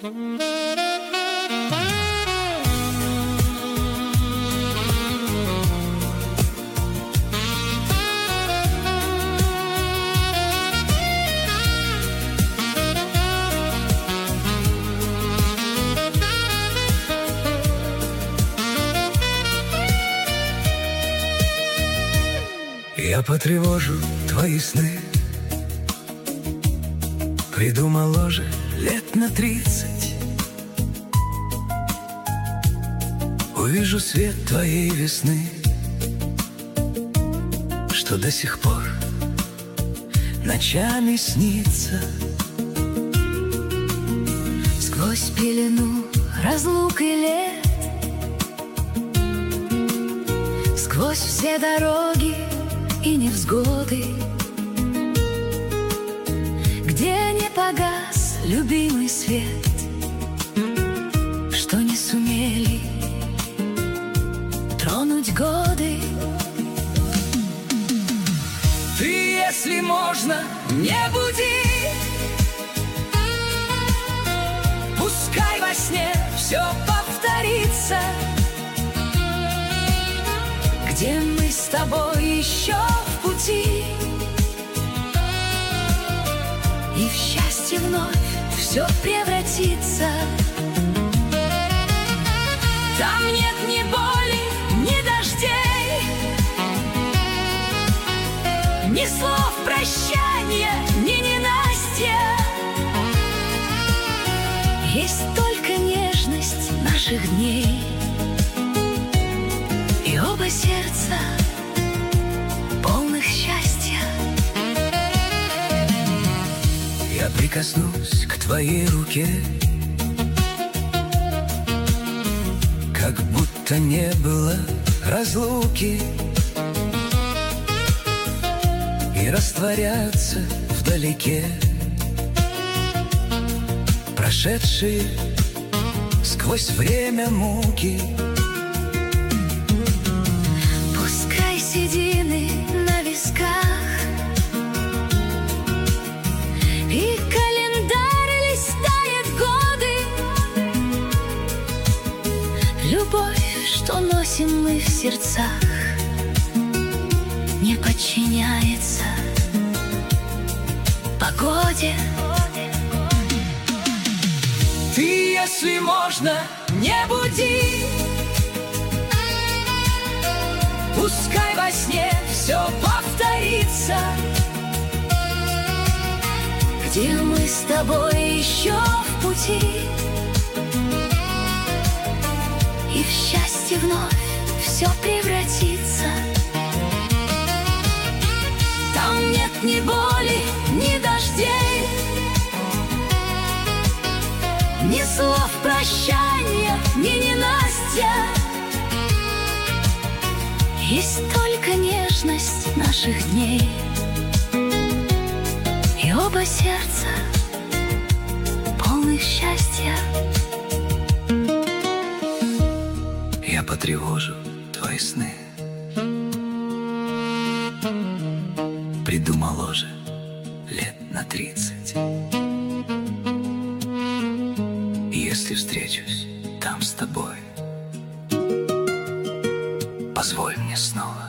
Я потревожу твои сны, приду моложе лет на 30. Увижу свет твоей весны, что до сих пор ночами снится. Сквозь пелену разлук и лет, сквозь все дороги и невзгоды, где не погас любимый свет, что не сумели тронуть годы. Ты, если можно, не буди, пускай во сне все повторится, где мы с тобой еще в пути, и в счастье вновь все превратится. Там нет ни боли, ни дождей, ни слов прощания, ни ненастья. Есть только нежность наших дней, и оба сердца полных счастья. Я прикоснусь к твоей руке, как будто не было разлуки, и растворятся вдалеке прошедшие сквозь время муки. Пускай седины на висках и календарь листает годы, любовь, что носим мы в сердцах, не подчиняется погоде. Ты, если можно, не буди, пускай во сне все повторится, где мы с тобой еще в пути, и в счастье вновь все превратится. Там нет ни боли, ни дождей, ни слов прощания, ни ненастья. Есть только нежность наших дней, и оба сердца полных счастья. Я потревожу твои сны, приду моложе лет на 30. Если встречусь там с тобой, позволь мне снова